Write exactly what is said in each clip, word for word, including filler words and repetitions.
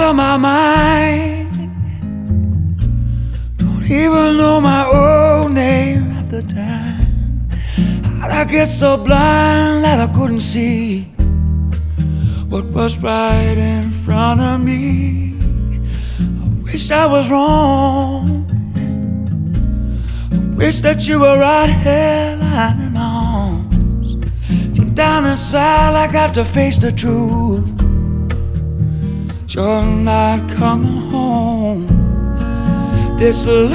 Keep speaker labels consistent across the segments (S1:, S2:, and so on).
S1: of my mind. Don't even know my own name at the time. How'd I get so blind that I couldn't see what was right in front of me? I wish I was wrong. I wish that you were right here lying in my arms. Deep down inside I got to face the truth. You're not coming home. This love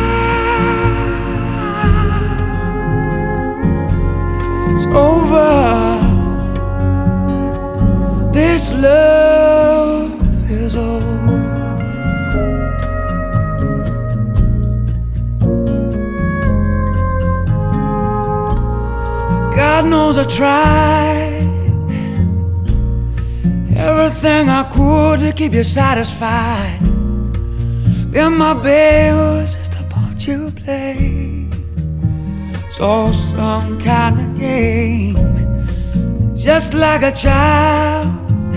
S1: is over. This love is over. God knows I tried everything I could to keep you satisfied. Then my babe was just a part you played. It's all some kind of game. Just like a child,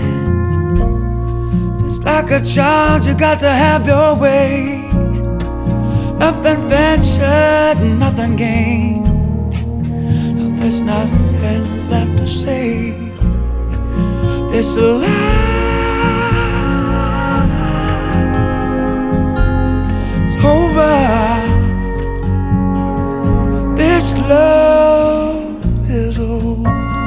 S1: just like a child, you got to have your way. Nothing ventured, nothing gained. Now there's nothing left to say. This life is over. This love is over.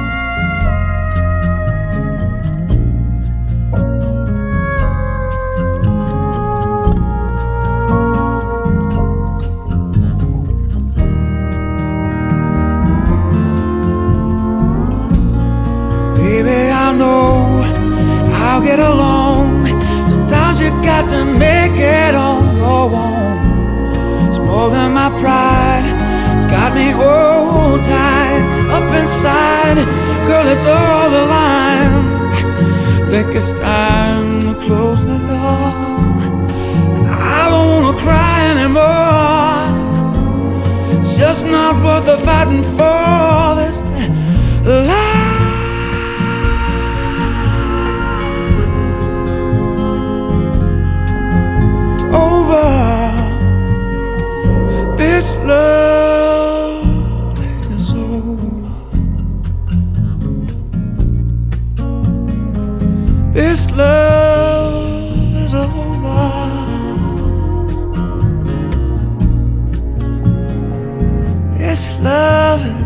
S1: Baby, I know I'll get along. Sometimes you got to make it on your own. It's more than my pride. It's got me all tied up inside. Girl, it's all the line. Think it's time to close the door. I don't wanna cry anymore. It's just not worth the fighting for. This life over. This love is over. This love is over. This love is